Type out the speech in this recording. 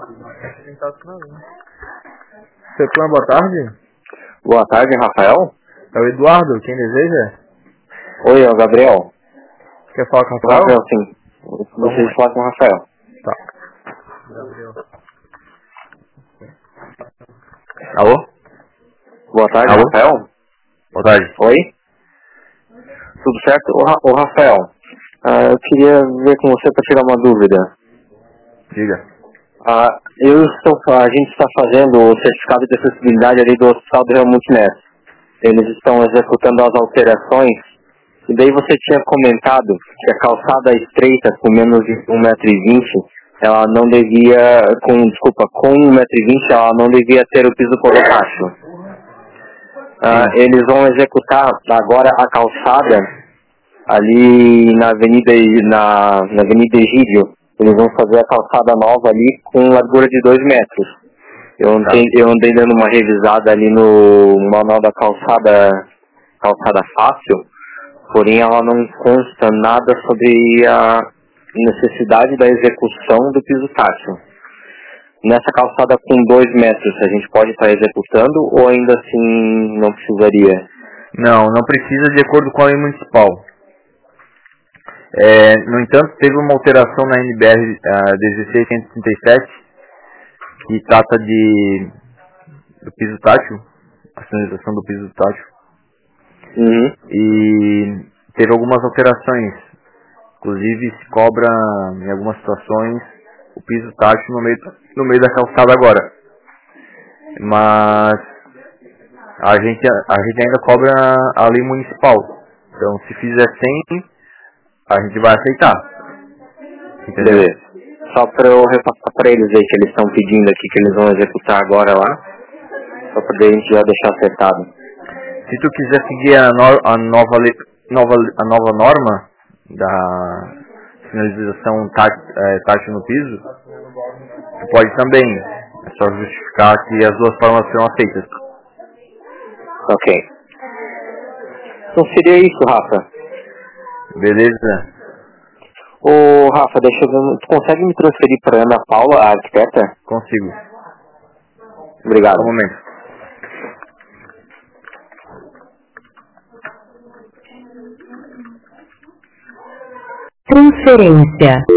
Ceplan, boa tarde. Boa tarde, Rafael. É o Eduardo, quem deseja? Oi, é o Gabriel. Quer falar com o O Rafael? Rafael, sim. Gostaria de falar com o Rafael. Tá. Gabriel. Alô? Boa tarde, Alô? Rafael. Boa tarde. Oi? Tudo certo? Ô, Rafael, eu queria ver com você para tirar uma dúvida. Diga. A gente está fazendo o certificado de acessibilidade ali do Hospital do Rio Montes. Eles estão executando as alterações. E daí você tinha comentado que a calçada estreita com menos de 1,20 m, ela não devia, com 1,20 m, ela não devia ter o piso colocacho. Eles vão executar agora a calçada ali na Avenida Egídio. Eles vão fazer a calçada nova ali com largura de 2 metros. Eu andei dando uma revisada ali no manual da calçada fácil, porém ela não consta nada sobre a necessidade da execução do piso tátil. Nessa calçada com 2 metros, a gente pode estar executando ou ainda assim não precisaria? Não precisa, de acordo com a lei municipal. No entanto, teve uma alteração na NBR 1637, que trata do piso tátil, a sinalização do piso tátil. Uhum. E teve algumas alterações. Inclusive se cobra, em algumas situações, o piso tátil no meio da calçada agora. Mas a gente ainda cobra a lei municipal. Então se fizer sem, a gente vai aceitar. Entendeu? Beleza. Só para eu repassar para eles aí que eles estão pedindo aqui, que eles vão executar agora lá. Só para a gente já deixar acertado. Se tu quiser seguir a nova norma da sinalização tátil no piso, tu pode também. É só justificar que as duas formas serão aceitas. Ok. Então seria isso, Rafa. Beleza? Ô, Rafa, deixa eu ver. Tu consegue me transferir para Ana Paula, a arquiteta? Consigo. Obrigado. Um momento. Transferência.